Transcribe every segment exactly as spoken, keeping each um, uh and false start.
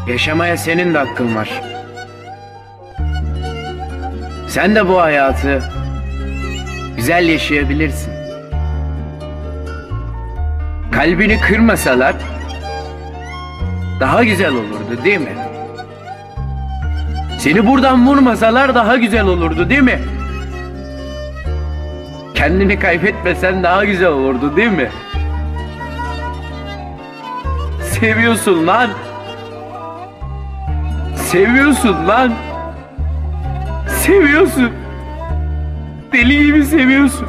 Yaşamaya senin de hakkın var. Sen de bu hayatı güzel yaşayabilirsin. Kalbini kırmasalar daha güzel olurdu, değil mi? Seni buradan vurmasalar daha güzel olurdu, değil mi? Kendini kaybetmesen daha güzel olurdu, değil mi? Seviyorsun lan. Seviyorsun lan. Seviyorsun. Deli gibi seviyorsun.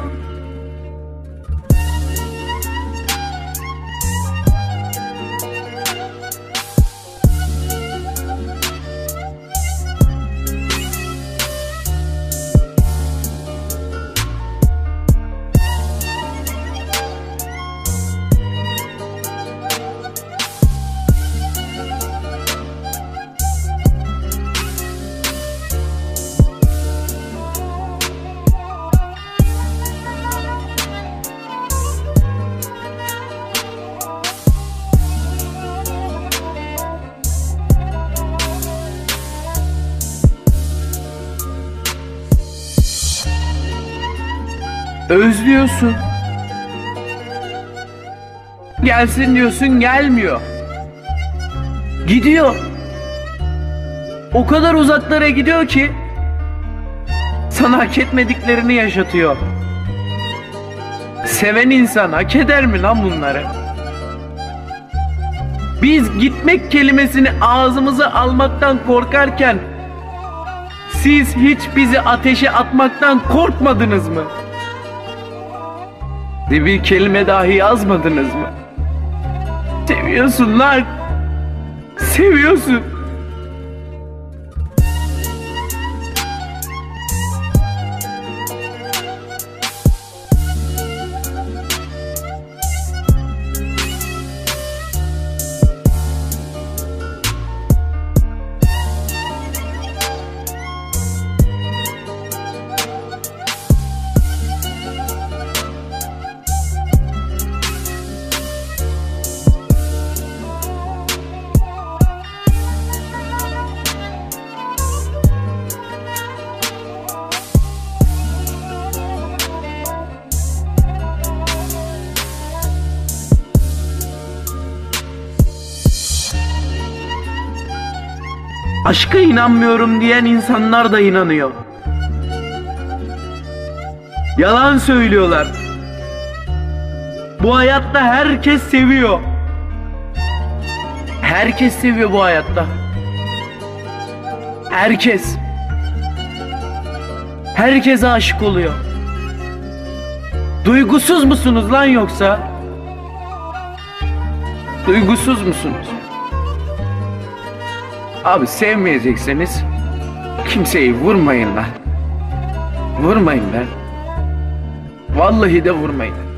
Özlüyorsun. Gelsin diyorsun, gelmiyor. Gidiyor. O kadar uzaklara gidiyor ki sana hak etmediklerini yaşatıyor. Seven insan hak eder mi lan bunları? Biz gitmek kelimesini ağzımıza almaktan korkarken siz hiç bizi ateşe atmaktan korkmadınız mı? Bir kelime dahi yazmadınız mı? Seviyorsun lan. Seviyorsun. Aşka inanmıyorum diyen insanlar da inanıyor. Yalan söylüyorlar. Bu hayatta herkes seviyor. Herkes seviyor bu hayatta. Herkes. Herkes aşık oluyor. Duygusuz musunuz lan yoksa? Duygusuz musunuz? Abi sevmeyecekseniz kimseyi vurmayın lan. Vurmayın lan. Vallahi de vurmayın.